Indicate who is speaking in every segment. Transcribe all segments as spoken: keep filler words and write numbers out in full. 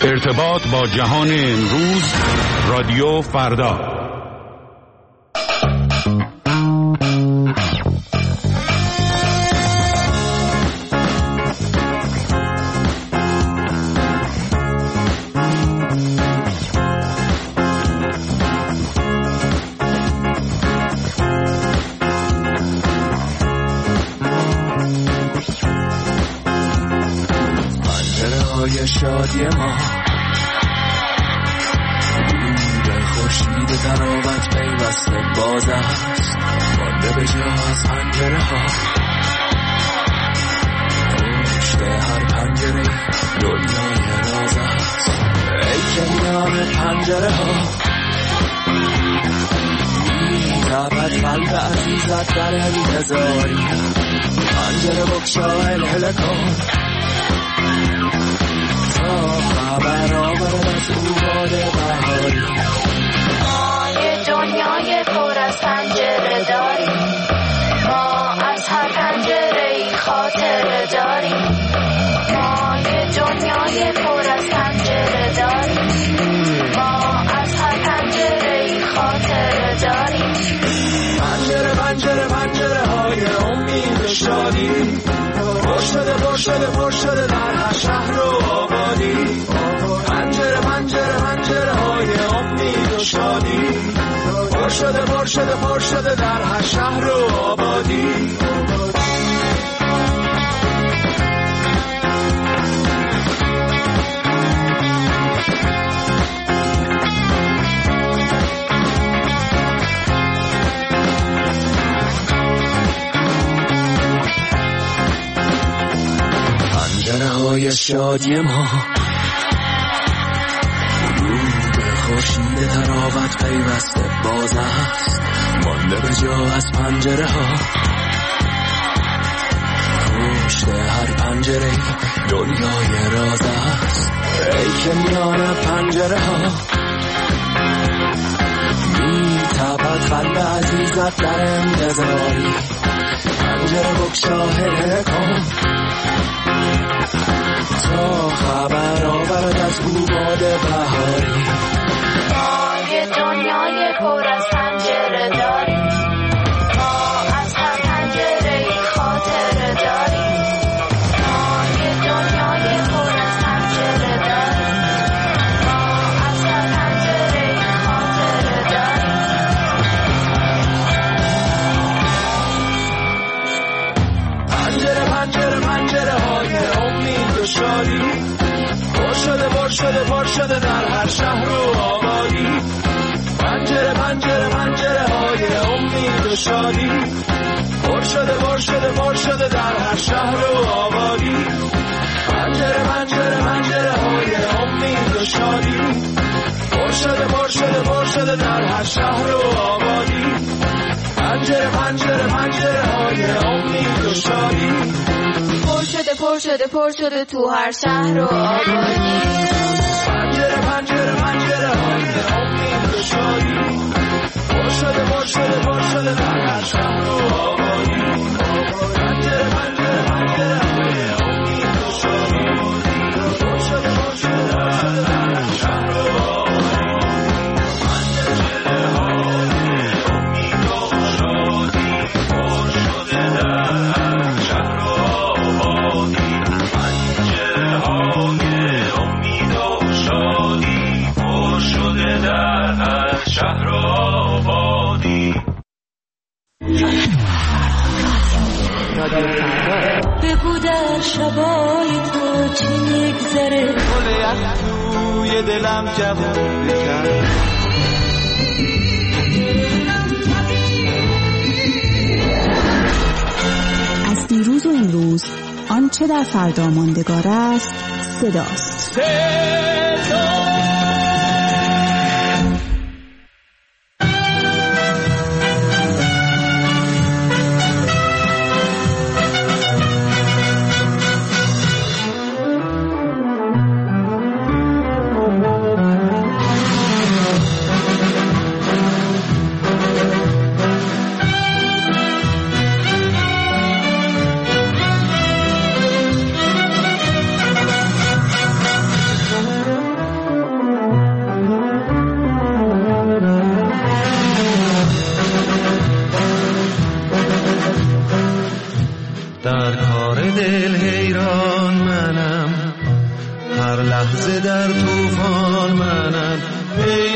Speaker 1: ارتباط با جهان امروز، رادیو فردا.
Speaker 2: شادی ما به خورشید تراوت پیوسته باز است، مانده به جا از پنجره ها. پشت هر پنجره دنیای راز است، ای که میان پنجره ها میتابد قلب عزیزت در انتظاری. پنجره بگشا هلهله کن خبر آورد از او باد بهاری.
Speaker 3: ما یه دنیای پر از پنجره داریم، ما از هر پنجره ای خاطره داریم. ما یه دنیای پر از پنجره داریم، ما از هر پنجره ای خاطره داریم.
Speaker 2: پنجره پنجره پنجره های امید و شادی، پر شده پر شده پر شده در هر شهر و آبادی. پنجره پنجره پنجره های امید و شادی، پر شده پر شده پر شده در هر شهر و آبادی. های شادی ما رو به خورشید تراوت پیوسته باز است، مانده به جا از پنجره ها. پشت هر پنجره دنیای راز است، ای که میان پنجره ها میتابد قلب عزیزت در انتظاری. پنجره بگشا هلهله کن تا خبر آورد از او باد بهاری.
Speaker 3: ما یه دنیای پر از پنجره داریم، ما از هر پنجره ای خاطره داریم. ما یه دنیای پر از پنجره داریم، ما از هر پنجره ای خاطره داریم.
Speaker 2: پنجره پنجره پنجره های امید و شادی، پر شده پر شده پر شده در هر شهر و آبادی. پنجره پنجره پنجره های امید و شادی، پر شده پر شده پر شده در هر شهر و آبادی. پنجره پنجره پنجره های امید و شادی، پر شده پر شده پر شده در هر شهر و آبادی. پنجره پنجره پنجره های امید و شادی،
Speaker 3: پر شده پر شده پر شده تو هر شهر و آبادی.
Speaker 2: پنجره پنجره پنجره های امید و شادی، پر شده پر شده پر شده در هر شهر و آبادی. پنجره پنجره پنجره های امید و شادی، پر شده پر شده پر شده در هر شهر و آبادی. پنجره های امید و شادی، پر شده در هر شهر و آبادی. پنجره های امید و شادی، پر شده در هر شهر و آبادی.
Speaker 4: بگو در شبای تو چی میگذره،
Speaker 2: گل توی دلم جوون بکن.
Speaker 5: از دیروز و امروز آنچه در فردا ماندگار است صداست. صدا
Speaker 2: هر لحظه در طوفان منم ای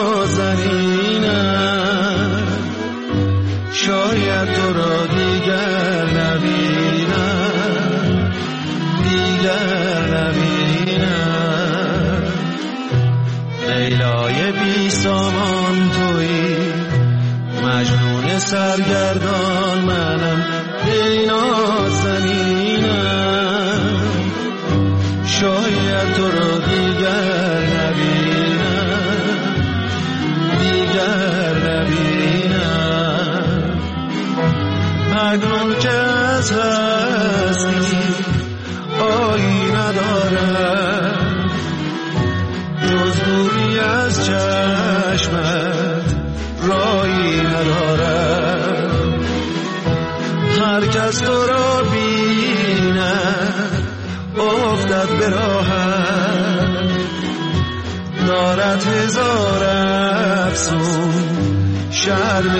Speaker 2: نازنینم، شاید تو را دیگر نبینم، دیگر نبینم. لیلای بی سامان تویی، مجنون سرگردان منم ای نازنینم، شاید تو را دیگر نبینم، دیگر نبینم. مجنون که از هستی آیی ندارم، جز دوری از چشمت رایی ندارم. هر کس تو را بیند افتد به راحت، دارد هزار افسون شرم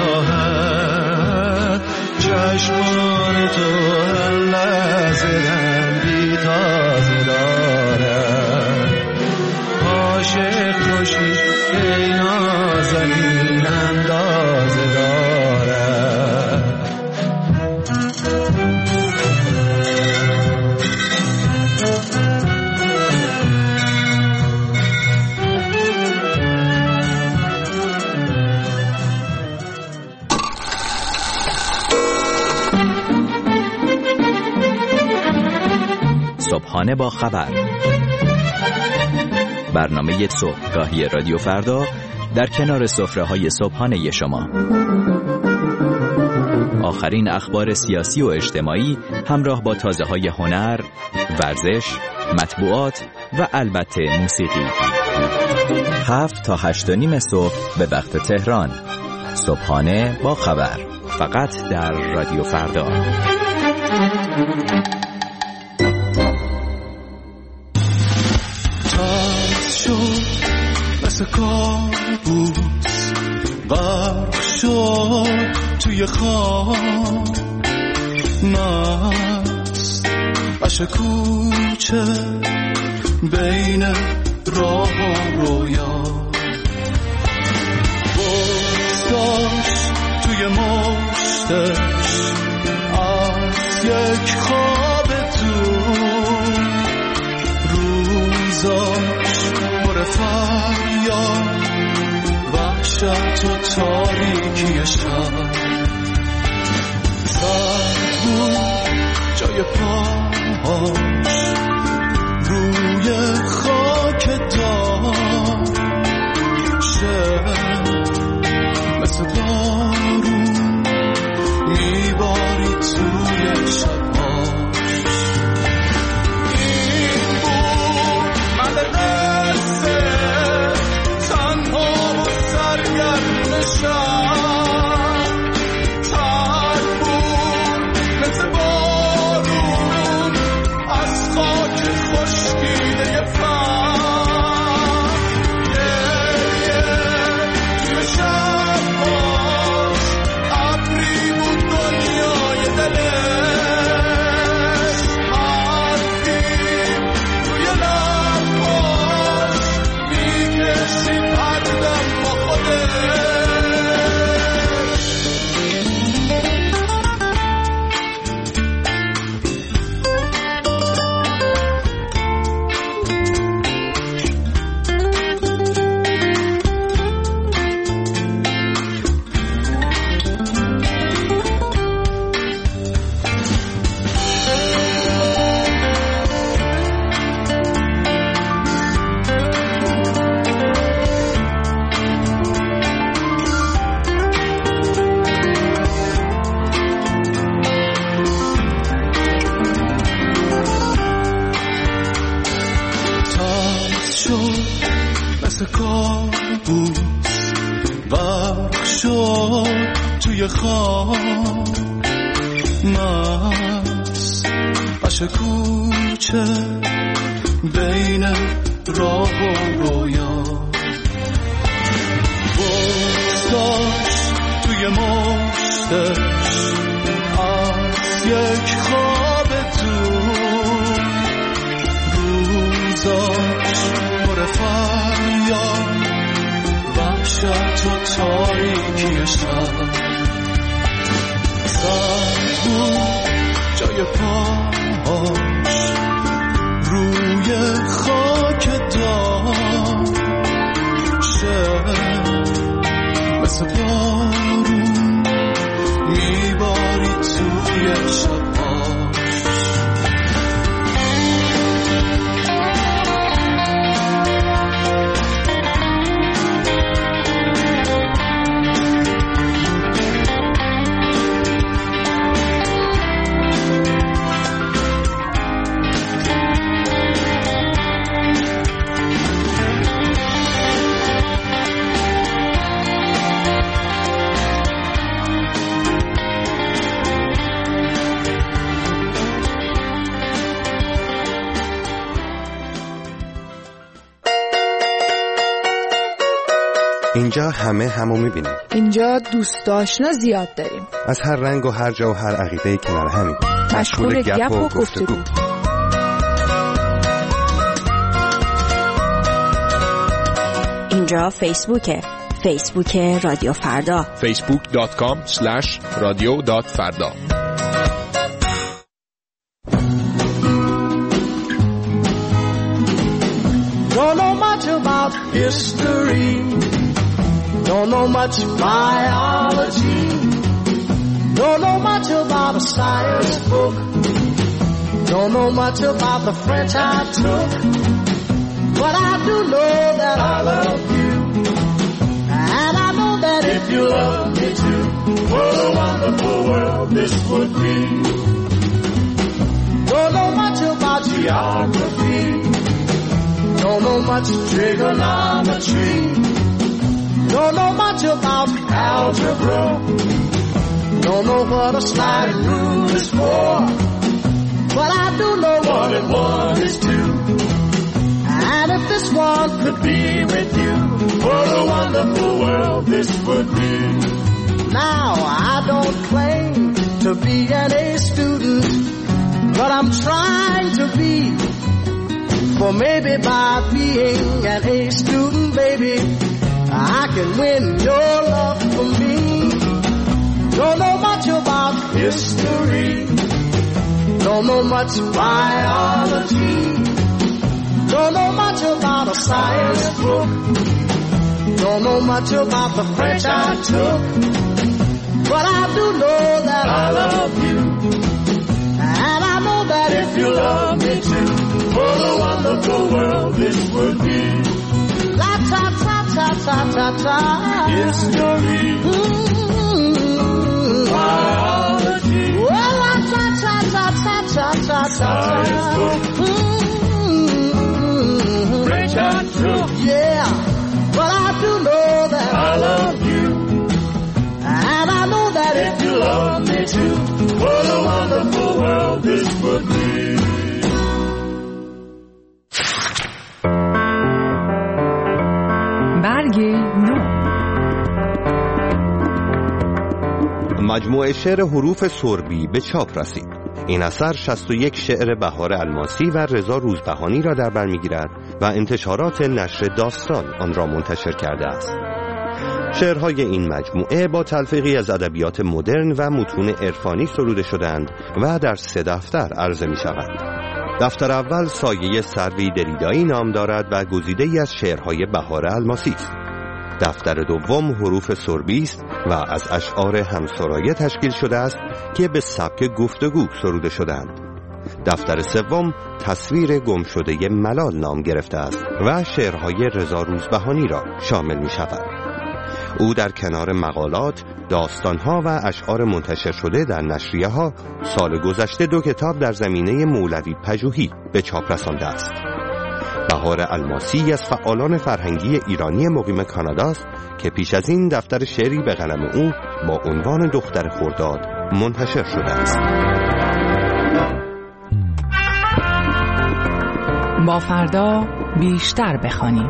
Speaker 2: نگاهت. چشمان تو هر لحظه رنگی تازه دارد، عاشق توشی ای نازنین اندازه دارد.
Speaker 6: صبحانه با خبر، برنامه صبحگاهی رادیو فردا در کنار سفره‌های صبحانه شما. آخرین اخبار سیاسی و اجتماعی همراه با تازه‌های هنر، ورزش، مطبوعات و البته موسیقی. هفت تا هشت و نیم صبح به وقت تهران. صبحانه با خبر، فقط در رادیو فردا.
Speaker 2: مثل کابوس غرق شد توی خواب، مست عشق کوچه بین راه و رویا، بزداشت توی مشتش از یک خواب تو، روزاش پر فریاد وحشت و تاریکی شب. سرد بود جای پاهاش روی خاک دار، شب مثل بارون میباری توی شبهاش. این بود من دسته تنها و سرگرم شب، تر بود مثل بارون از خاک خشکیده فهم. گریه توی شبهاش ابری بود دنیای دلش، حرفی توی لبهاش میکشید هر دم با خودش. مثل کابوس غرق شد توی خواب، مست عشق کوچه بین راه و رویا، بزداشت توی مشتش از یک خواب تو، روز صداش پر فریاد، وحشت و تاریکی شب. سنگ بود جای پاهاش روی خاک داشت، مثل بارون میباری توی شبهاش.
Speaker 7: اینجا همه همو میبینیم.
Speaker 8: اینجا دوست آشنا زیاد داریم،
Speaker 7: از هر رنگ و هر جا و هر عقیده‌ای کنار همیم،
Speaker 8: مشغول گپ و گفتگو.
Speaker 9: اینجا فیسبوکه، فیسبوک رادیو فردا،
Speaker 10: فیسبوک دات کام اسلش رادیو دات فردا.
Speaker 2: Don't know much about history, don't know much biology, don't know much about a science book, don't know much about the French I took, but I do know that I love you, and I know that if you love me too, what a wonderful world this would be. Don't know much about geography, don't know much trigonometry, don't know much about algebra, don't know what a sliding rule is for, but I do know one and one is two. And if this one could be with you, what a wonderful world this would be. Now I don't claim to be an A student, but I'm trying to be. For maybe by being an A student, baby, I can win your love for me. Don't know much about history, don't know much biology, don't know much about a science book, don't know much about the French I took, but I do know that I love you, and I know that if you love me too, what a wonderful world this would be. La ta ta ta ta ta ta. History. Mm-hmm. Biology. Well, la ta ta ta ta ta ta ta. Science book. Mm-hmm. French I took. Yeah, but I do know that I love you, and I know that if you love me too, what a wonderful world this would be.
Speaker 7: مجموعه شعر حروف سربی به چاپ رسید. این اثر شصت و یک شعر بهار الماسی و رضا روزبهانی را در بر می‌گیرد و انتشارات نشر داستان آن را منتشر کرده است. شعرهای این مجموعه با تلفیقی از ادبیات مدرن و متون عرفانی سروده شدند و در سه دفتر عرضه می‌شوند. دفتر اول سایه سروی دریدایی نام دارد و گزیده‌ای از شعرهای بهار الماسی است. دفتر دوم حروف سربی است و از اشعار همسرایه تشکیل شده است که به سبک گفتگو سروده شدند. دفتر سوم تصویر گمشده ملال نام گرفته است و شعرهای رضا روزبهانی را شامل می شود. او در کنار مقالات، داستانها و اشعار منتشر شده در نشریه ها سال گذشته دو کتاب در زمینه مولوی پژوهی به چاپ رسانده است. بهار الماسی از فعالان فرهنگی ایرانی مقیم کانادا است که پیش از این دفتر شعری به قلم او با عنوان دختر خرداد منتشر شده است.
Speaker 11: با فردا بیشتر بخوانیم.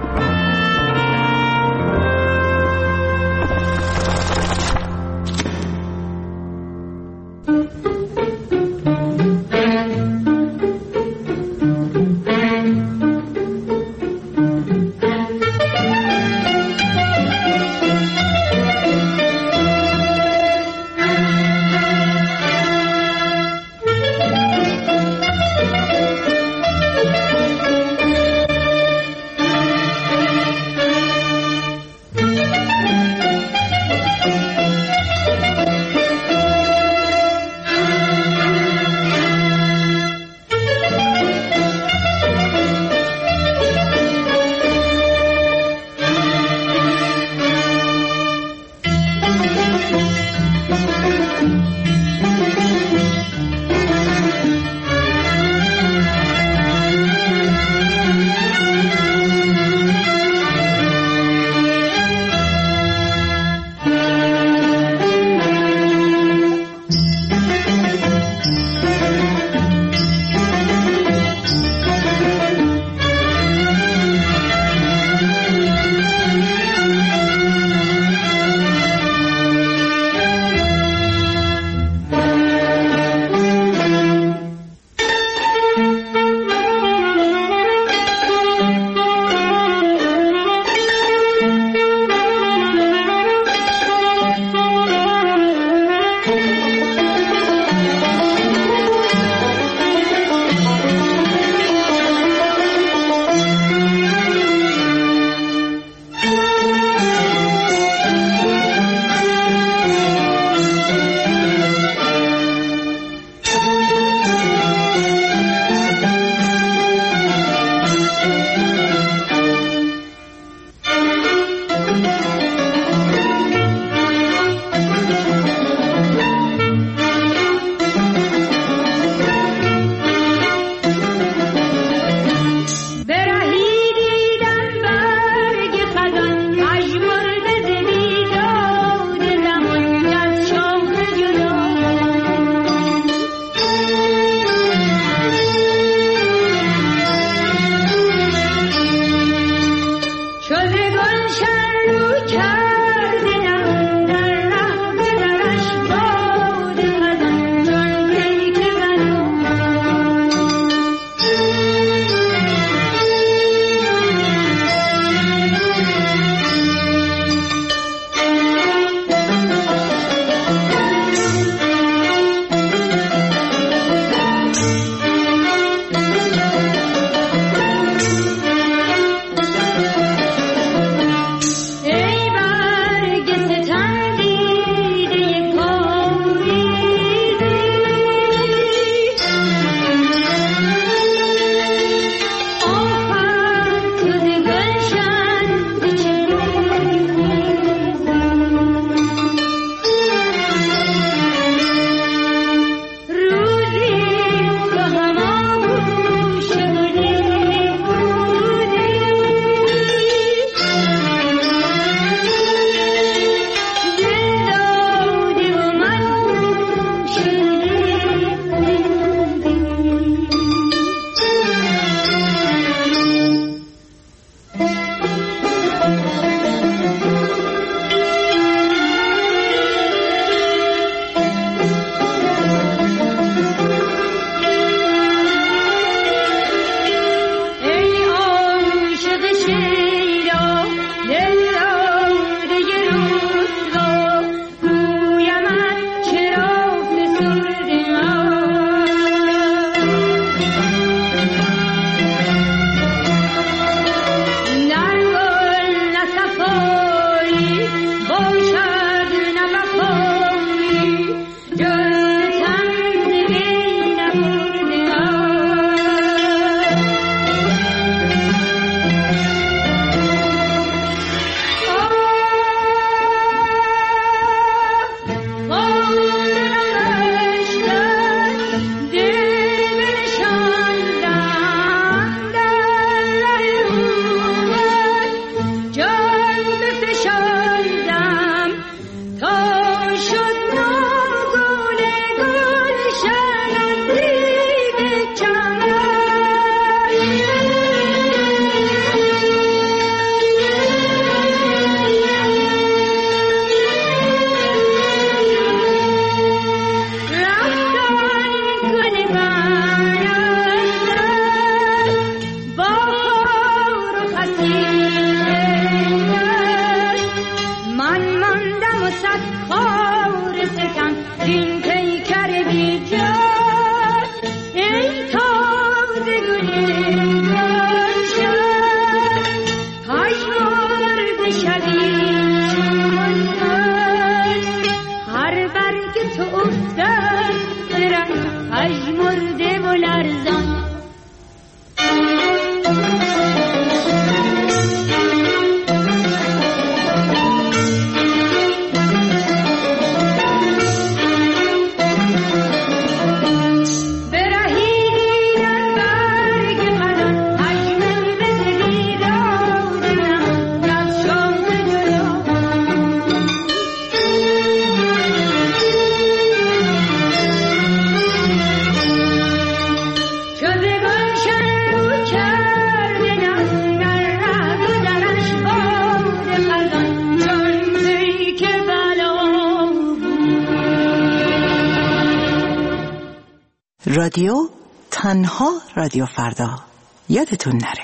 Speaker 12: رادیو تنها رادیو فردا، یادتون نره.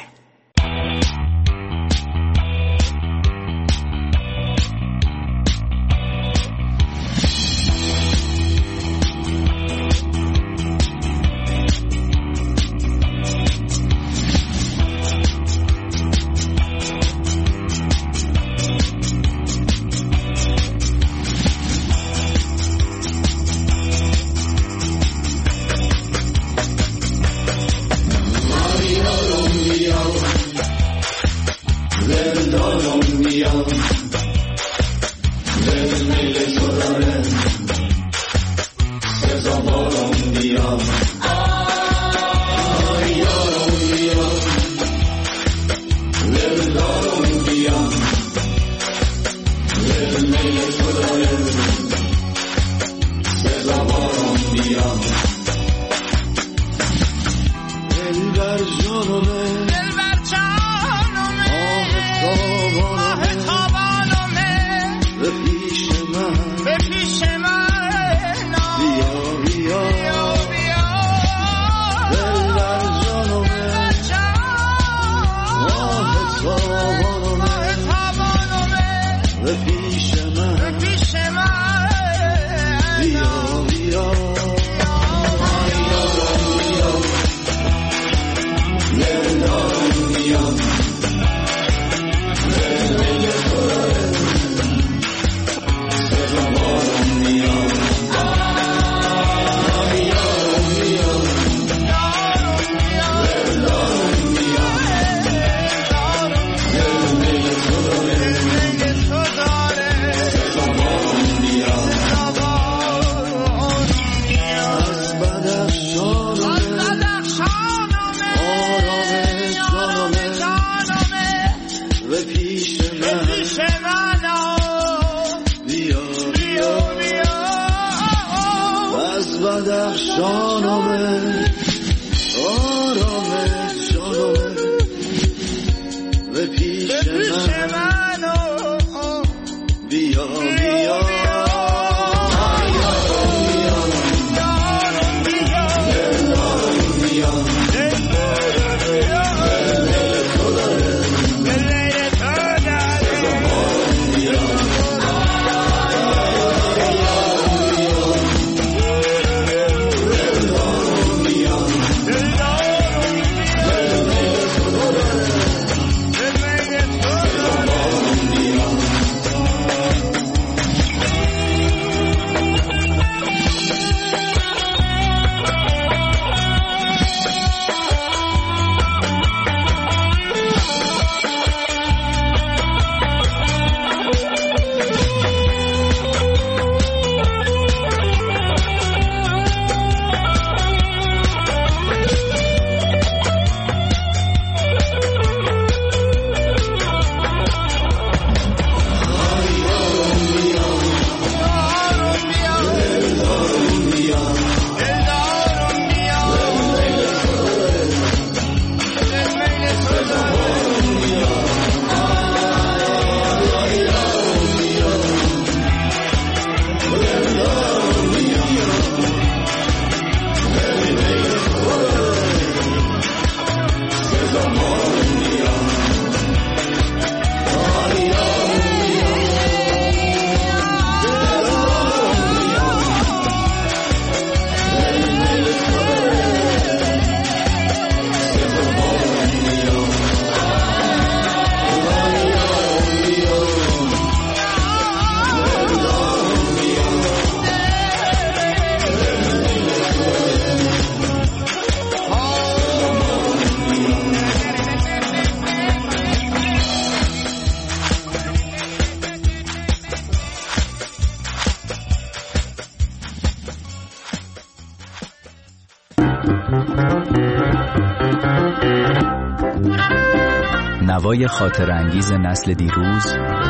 Speaker 6: نوای خاطر انگیز نسل دیروز،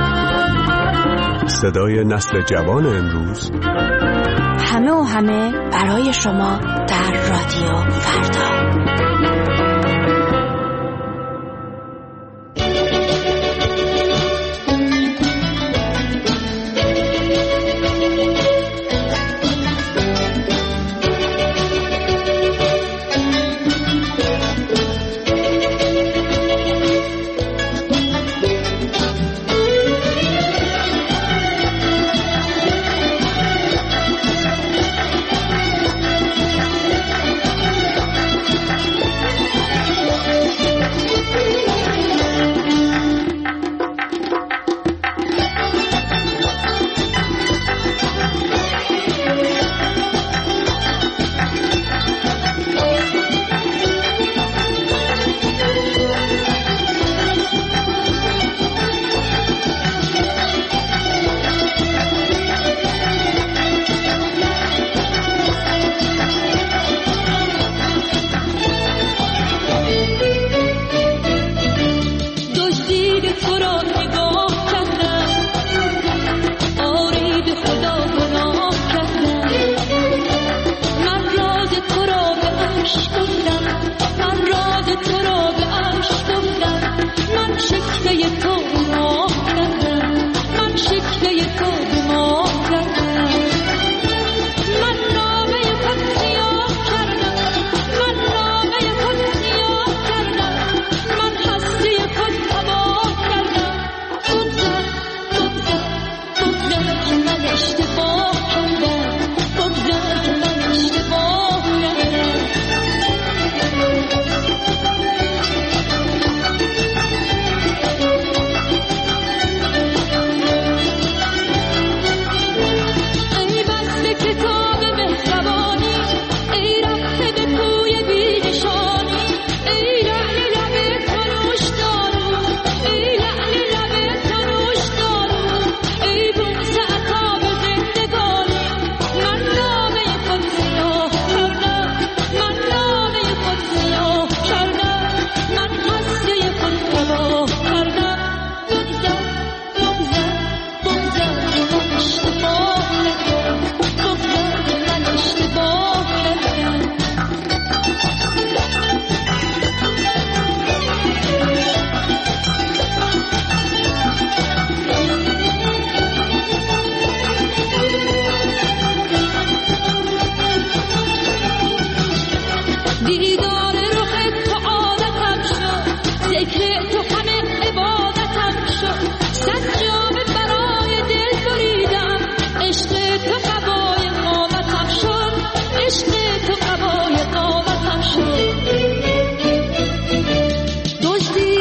Speaker 1: صدای نسل جوان امروز،
Speaker 9: همه و همه برای شما در رادیو فردا.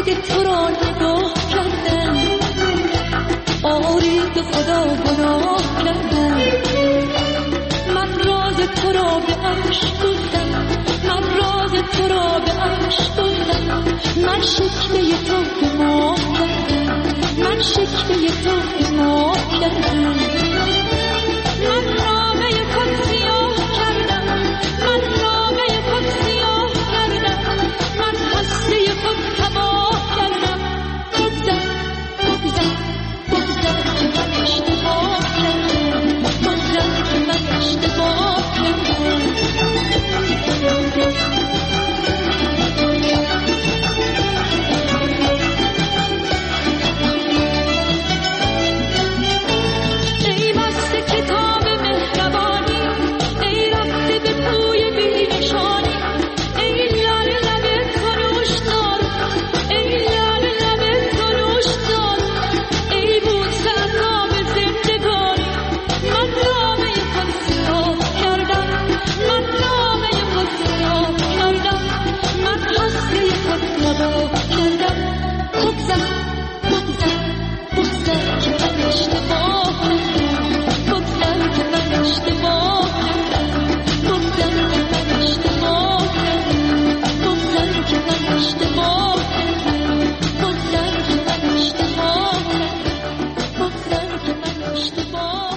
Speaker 4: دید تو را نگاه کردم، آری به خدا گناه کردم. من راز تو را به عشق بردم، من راز تو را به عشق بردم. من شکوه تو به ماه کردم، من شکوه تو به ماه کردم. من نامه خود سیاه کردم، من نامه خود سیاه کردم. من هسته خود تباه کردم. بگذر بگذر بگذر که من اشتباه کردم، بگذر که من اشتباه کردم. ای بسته کتاب مهربانی، ای رفته به کوی بی‌نشانی. ای لال لب تنوش دار، ای لال لب تنوش دار. ای بوسه عطاب زندگانی. من نامه خود سیاه کردم، من نامه خود سیاه کردم. من هسته خود تباه کردم. بگذر بگذر بگذر که من اشتباه کردم، بگذر که من اشتباه کردم، بگذر که من اشتباه کردم، بگذر که من اشتباه کردم، بگذر که من اشتباه کردم، بگذر که من اشتباه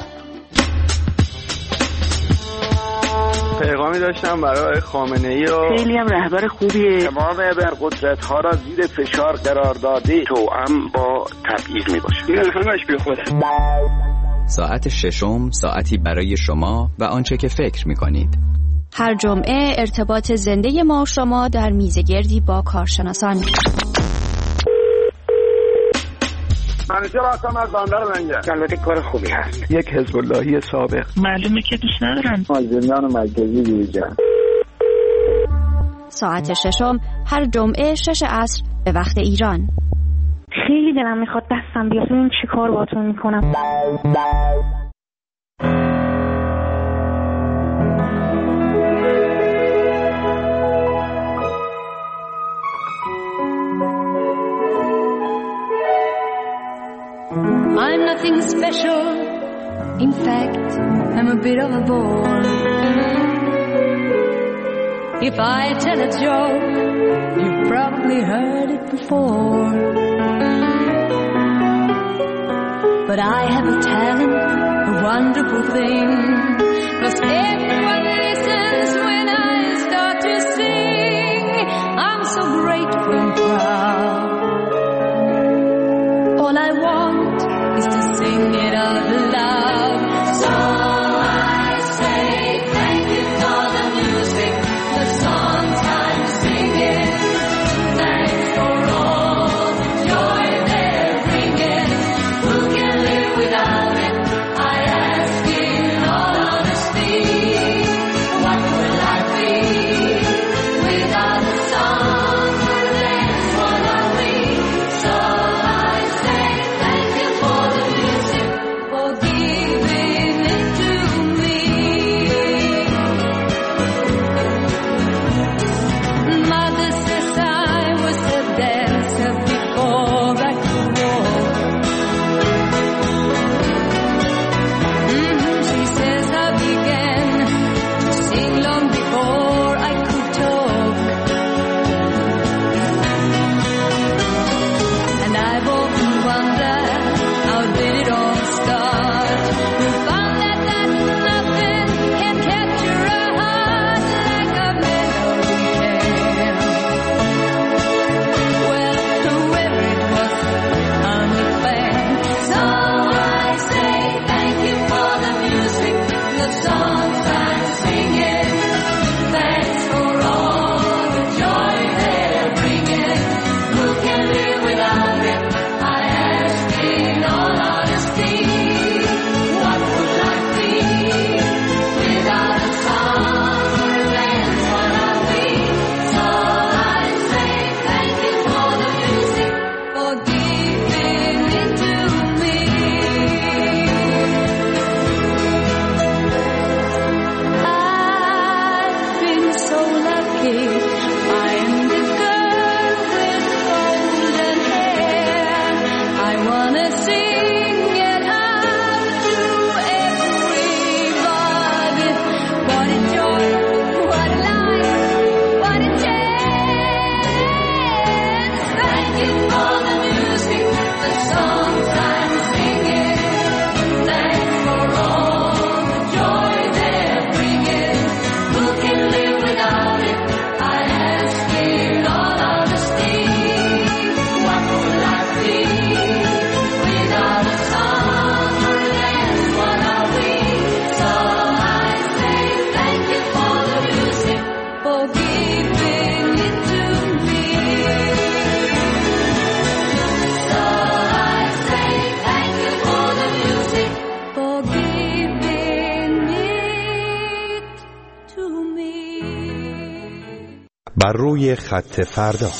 Speaker 4: کردم.
Speaker 13: پیغامی داشتم برای خامنه‌ای و
Speaker 14: خیلی هم رهبر خوبیه. تمام ابرقدرت ها را زیر فشار قرار داده، توأم با تبعیض می باشه. این همش بی خوده.
Speaker 6: ساعت ششم ساعتی برای شما و آنچه که فکر می کنید.
Speaker 9: هر جمعه ارتباط زنده ما شما در میزگردی با کارشناسان.
Speaker 14: منیجر هستم از بندر منگه. البته کار خوبی هست.
Speaker 13: یک حزب اللهی سابق.
Speaker 15: معلومه که دوست ندارن.
Speaker 14: مازندران مرکزی دیجا.
Speaker 9: ساعت ششم هر جمعه شش عصر به وقت ایران.
Speaker 15: خیلی دلم میخواد دستم بیاد. این چی کار باتون میکنم؟
Speaker 4: I'm nothing special. In fact, I'm a bit of a bore. If I tell a joke, you've probably heard it before. But I have a talent, a wonderful thing. 'Cause everyone listens when I start to sing. I'm so grateful and proud. All I want is to sing it out loud. So I say thank you for the music, the songs I'm singing. Thanks for all the joy they're bringing. Who can live without it? I ask in all honesty.
Speaker 7: بر روی خط فردا.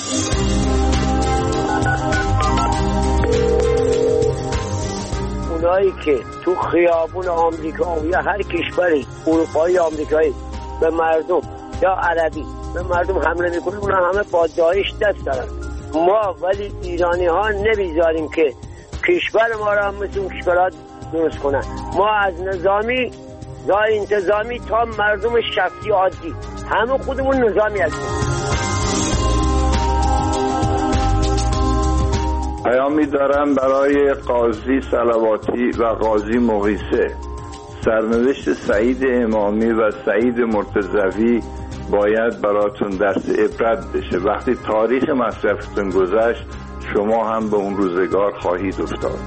Speaker 16: اونایی که تو خیابون آمریکا یا هر کشوری اروپایی آمریکایی به مردم یا عربی به مردم حمله میکنه، اونا همه با داعش دست دارن. ما ولی ایرانی ها نمیذاریم که کشور ما را مثل اون کشورها درست کنن. ما از نظامی یا انتظامی تا مردم شخصی عادی همه خودمون نظامی هستیم.
Speaker 17: پیامی دارم برای قاضی صلواتی و قاضی مغیثه. سرنوشت سعید امامی و سعید مرتضوی باید براتون درس عبرت بشه. وقتی تاریخ مصرفتون گذشت شما هم به اون روزگار خواهید افتاد.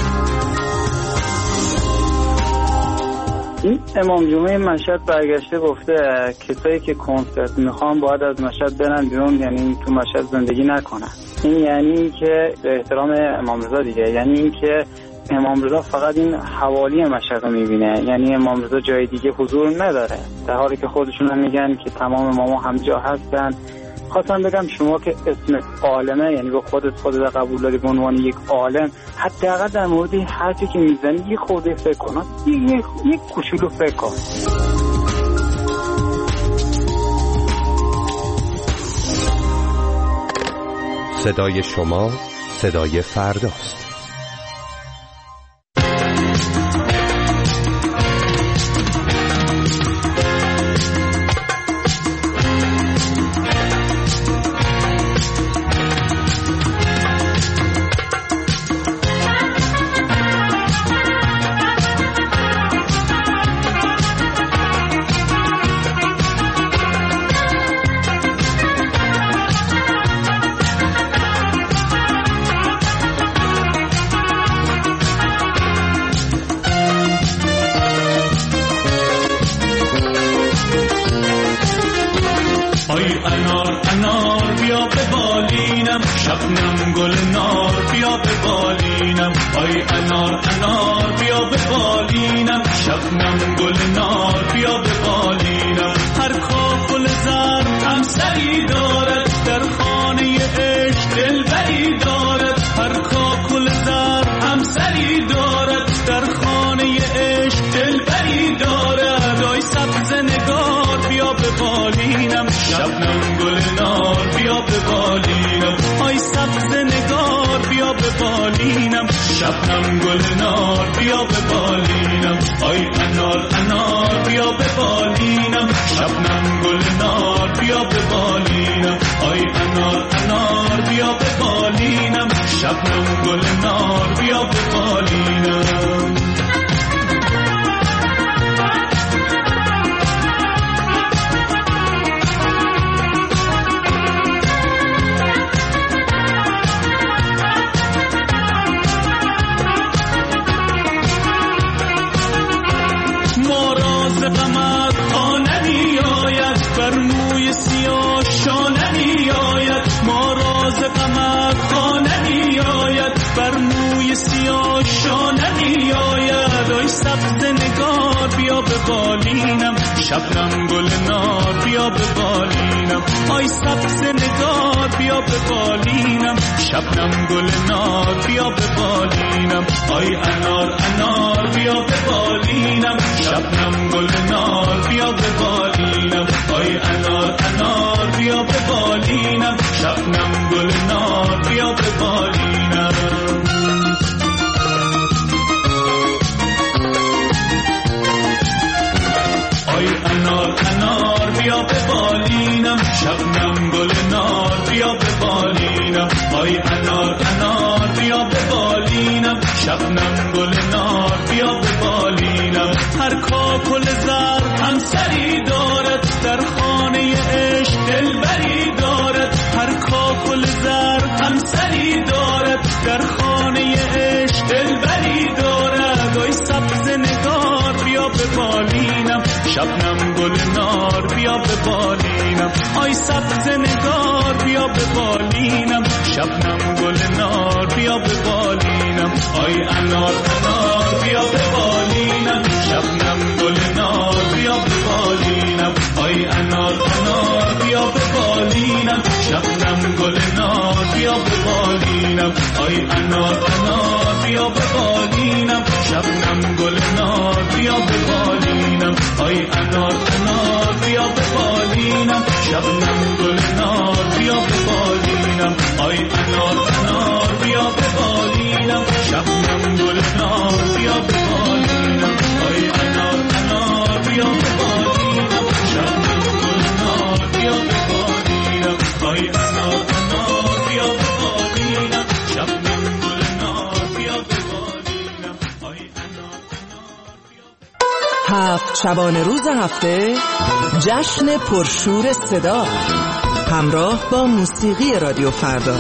Speaker 18: این امام جمعه مشهد برگشته گفته کسایی که کنسرت میخوان باید از مشهد برن بیرون، یعنی تو مشهد زندگی نکنن. این یعنی که به احترام امام رضا دیگه، یعنی این که امام رضا فقط این حوالی مشهد رو میبینه، یعنی امام رضا جای دیگه حضور نداره، در حالی که خودشون هم میگن که تمام اماما هم جا هستن. خواستم بگم شما که اسم عالمه، یعنی با خودت خودت قبول داری به عنوان یک عالم، حداقل در مورد حرفی که میزنی یه خورده فکر کن، یک یک کوچولو فکر کن.
Speaker 7: صدای شما صدای فرداست.
Speaker 2: شبنم گل نار بیا به بالینم، آی انار انار بیا به بالینم، شبنم گل نار بیا به بالینم. هر کاکل زر هم سری دارد، در خانه عشق دلبری دارد. هر کاکل زر هم سری دارد، در خانه عشق دلبری دارد. آی سبز نگار بیا به بالینم، شبنم گل نار بیا به بالینم. آی سبز نگار بیا به بالینم، شبنم گل نار بیا به بالینم. آی انار انار بیا به بالینم، شبنم گل نار بیا به بالینم. آی انار انار بیا به بالینم، شبنم گل نار بیا به بالینم. غمت ها نمی آید، بر موی سیاه شا نمی آید. ما راز غمت ها نمی آید، بر موی سیاه شا نمی آید. آی سبز نگار بیا به بالینم، شبنم گل نار بیا به بالینم. آی سبز نگار بیا به بالینم، شبنم گل نار بیا به بالینم. آی انار انار بیا به بالینم، شبنم گل نار بیا به بالینم. آی انار انار بیا به بالینم، شبنم گل نار بیا به بالینم. آی انار انار بیا به بالینم، شبنم گل نار بیا به بالینم. آی انار انار بیا به بالینم، شبنم گل نار بیا به بالینم. هر کاکل زر هم سری دارد، در خانه عشق دلبری دارد. هر کاکل زر هم سری دارد، در خانه عشق دلبری دارد. آی سبز نگار بیا به بالینم، شبنم گل نار بیا به بالینم. آی سبز نگار بیا به بالینم، شبنم گل نار بیا به بالینم. آی انار انار بیا به بالینم، شبنم گل نار بیا به بالینم. آی انار انار بیا به بالینم، بالینم آی انار انار بیا به بالینم شبنم گل نار بیا به بالینم آی انار انار بیا به بالینم شبنم گل نار بیا به بالینم آی انار انار بیا به بالینم شبنم گل نار بیا به بالینم آی انار انار بیا به بالینم شبنم گل نار بیا به بالینم آی انار انار بیا به بالینم شبنم گل نار بیا به بالینم آی انار انار بیا
Speaker 19: هفت شبانه روز هفته جشن پرشور صدا همراه با موسیقی رادیو فردا.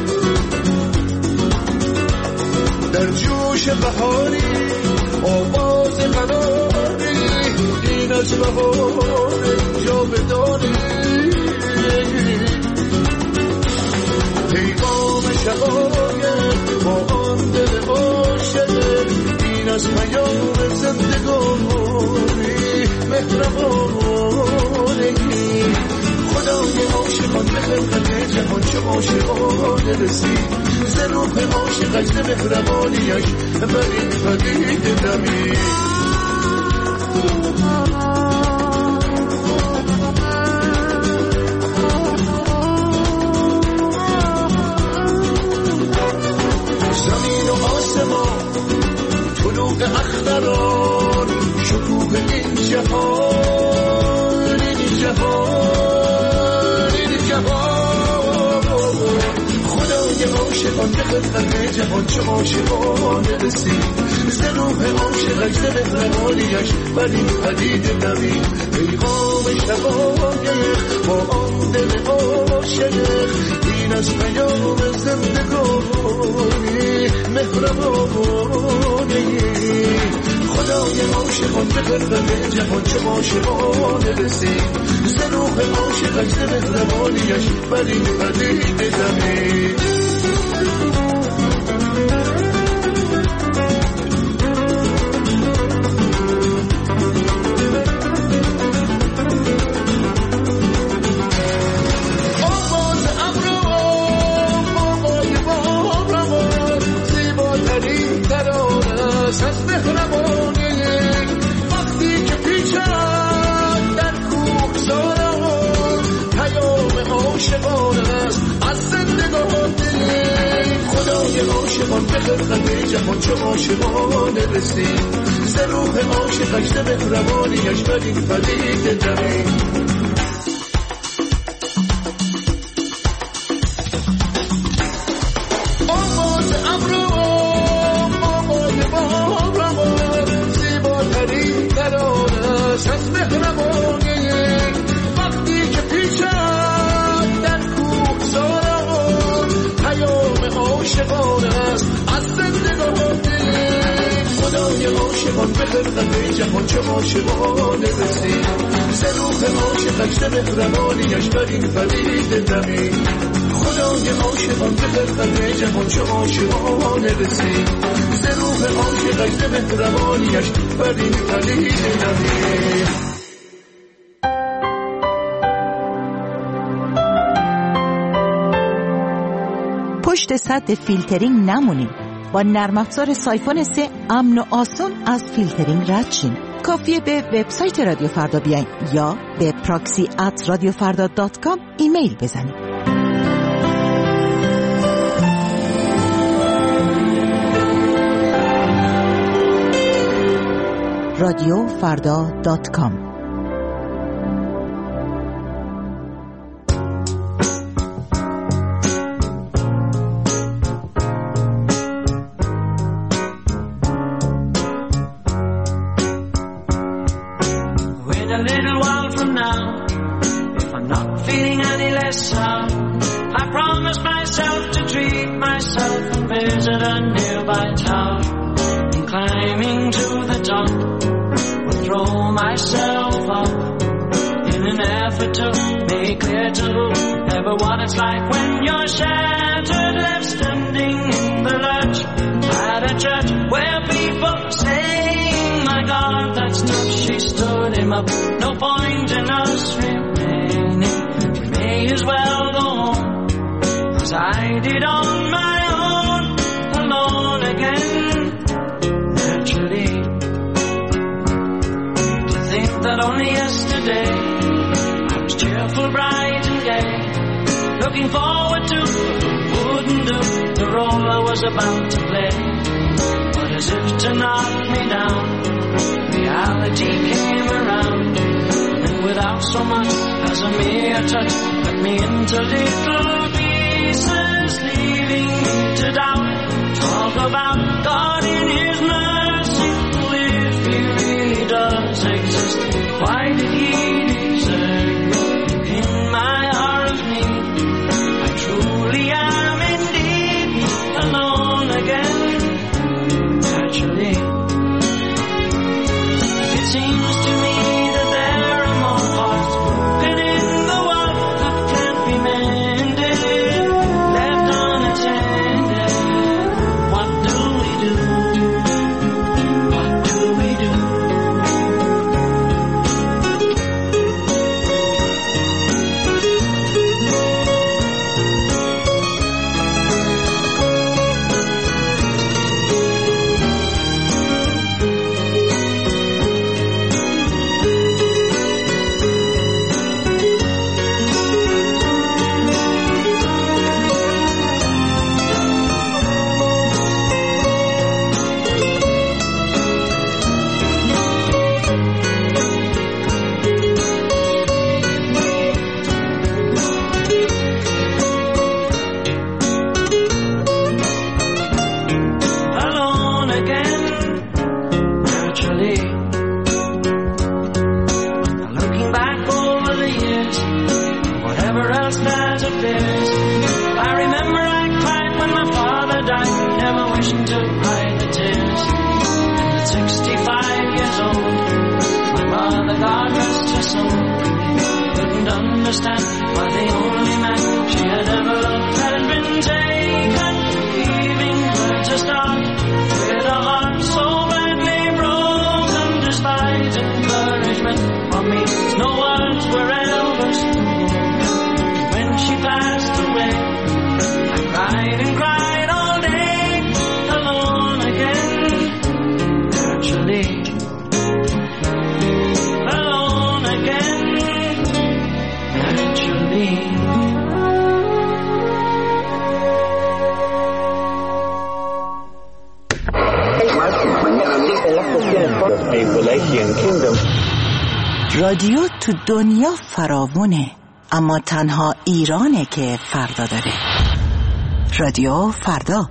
Speaker 2: در جوش بهاری آواز پیام زندگانی مهربانگی خدای عاشقان به خلقت جهان چه عاشقانه رسید ز روح عاشقش ز مهربانیش بری پدید نمید اختران شکوه این جهان این جهان این جهان خدای عاشقان به خلقت جهان چه عاشقان رسید ز روح عاشقش ز مهربانیش بر این پدید نمید پیغام شقایق با آن دل عاشق این از پیام زندگانی مهربانی خدای عاشقان به خلقت جهان چه عاشقان رسید ز روح عاشقش ز مهربانیش بر این پدید نمید از مهربانی وقتی که پیچد در کوهساران پیام عاشقان است از زندگانی خدای عاشقان به خلقت جهان چه عاشقان رسید ز روح عاشقش ز مهربانیش بر این پدید نمید از مهربانی وقتی که پیچد در کوهساران پیام عاشقان است از زندگانی خدای عاشقان به خلقت جهان چه عاشقان رسید ز روح عاشقش ز مهربانیش بر این پدید نمید خدای عاشقان به خلقت جهان چه عاشقان رسید ز روح عاشقش ز مهربانیش بر این پدید نمید
Speaker 12: پشت سد فیلترینگ نمونید. با نرم افزار سایفون سه امن و آسون از فیلترینگ رد شین. کافیه به وبسایت رادیو فردا بیاین یا به پراکسی ات رادیو فردا دات کام ایمیل بزنید. رادیو فردا دات کام.
Speaker 2: No point in us remaining. We may as well go home, as I did on my own, alone again. Naturally, to think that only yesterday I was cheerful, bright and gay, looking forward to wouldn't do the role I was about to play. But as if to knock me down, reality came around, and without so much as a mere touch, cut me into little pieces, leaving me to doubt. Talk about God in His mercy, if He really does exist, why did He desert me in my hour of need? I truly am indeed alone again, naturally. Seems to me that there are more hearts broken in the world that can't be mended, left unattended. What do we do? What so couldn't understand why the only man she had ever loved had been taken, leaving her to start with a heart so badly broken. Despite encouragement from me, no words were ever spoken. When she passed away, I cried and cried all day, alone again, naturally. Alone again, naturally.
Speaker 12: رادیو تو دنیا فراوونه، اما تنها ایرانه که فردا داره. رادیو فردا.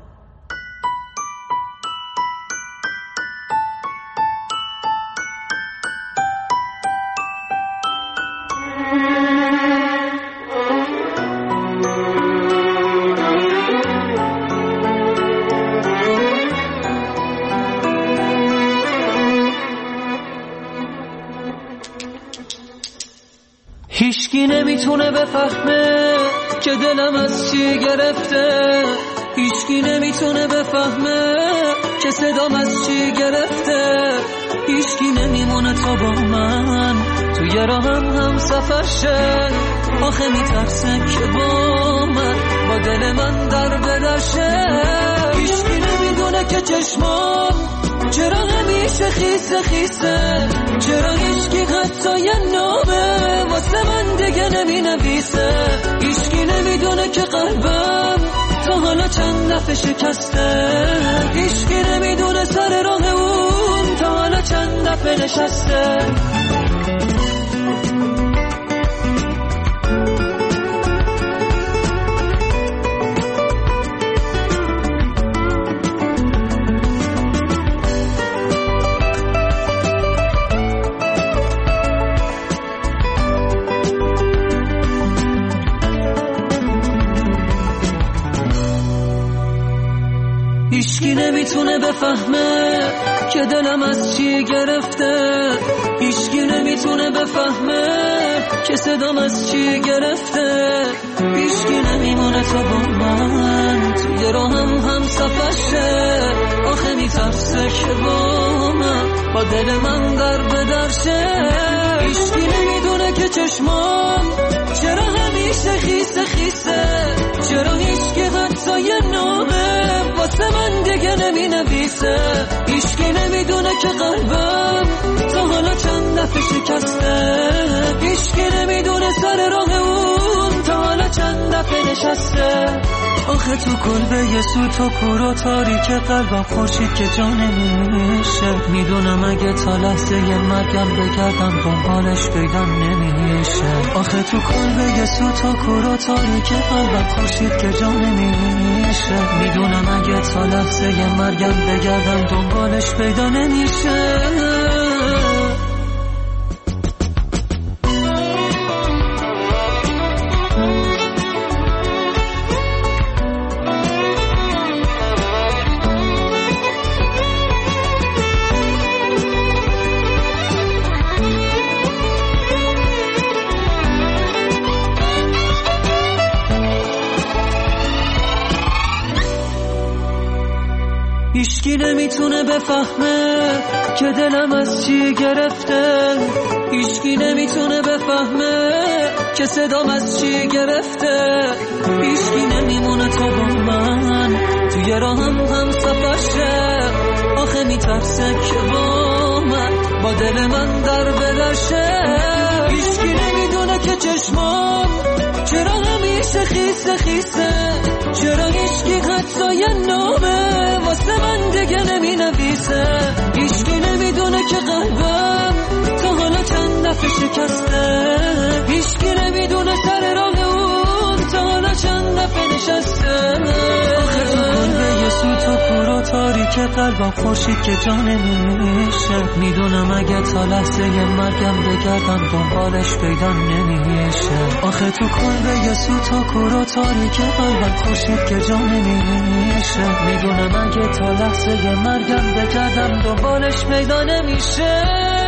Speaker 2: هیچکی نمیتونه بفهمه که دلم از چی گرفته، هیچکی نمیتونه بفهمه که صدام از چی گرفته، هیچکی نمیمونه تا با من توی راهم هم سفر شه. آخه میترسه که با من با دل من در بدرشه. هیچکی نمیدونه که چشمام چرا همیشه خیسه خیسه، چرا هیچکی حتی یه نامه واسه من دیگه نمی نویسه. هیچکی نمیدونه که قلبم تا حالا چند دفعه شکسته، هیچکی نمیدونه سر راه اون تا حالا چند دفعه نشسته. هیچکی نمیتونه بفهمه که دلم از چی گرفته، هیچکی نمیتونه بفهمه که صدام از چی گرفته، هیچکی نمیمونه تا با من توی راهم هم سفر شه. آخه میترسه که با من با دل من در بدرشه. هیچکی نمیدونه که چشمام چرا همیشه خیسه خیسه، چرا هیچکی حتی یه نامه واسه من دیگه نمی نویسه. هیچکی نمیدونه که قلبم تا حالا چند دفعه شکسته، هیچکی نمیدونه سر راه اون تا حالا چند دفعه نشسته. آخه تو کلبه یه سوت و کور و تاریک قلبم خورشید که جا نمیشه. میدونم اگه تا لحظه یه مرگم بگردم دنبالش پیدا نمیشه. آخه تو کلبه یه سوت و کور و تاریک قلبم خورشید که جا نمیشه. میدونم اگه تا لحظه یه مرگم بگردم دنبالش پیدا نمیشه. هیچکی نمیتونه بفهمه که دلم از چی گرفته، هیچکی نمیتونه بفهمه که صدام از چی گرفته، هیچکی نمیمونه تا با من توی راهم هم سفر شه. آخه میترسه که با من با دل من در بدرشه. هیچکی نمیدونه که چشمام چرا همیشه خیسه خیسه، چرا هیچکی حتی یه نامه واسه من دیگه نمی نویسه. هیچکی نمیدونه که قلبم تا حالا چند دفعه شکسته، هیچکی نمیدونه سر راه اون تا حالا چند دفعه نشسته. آخه تو کلبه یه سوت و کور و تاریک قلبم خورشید که جا نمیشه. میدونم اگه تا لحظه یه مرگم بگردم دنبالش پیدا نمیشه. آخه تو کلبه یه سوت و کور و تاریک قلبم خورشید که جا نمیشه. میدونم اگه تا لحظه یه مرگم بگردم دنبالش پیدا نمیشه.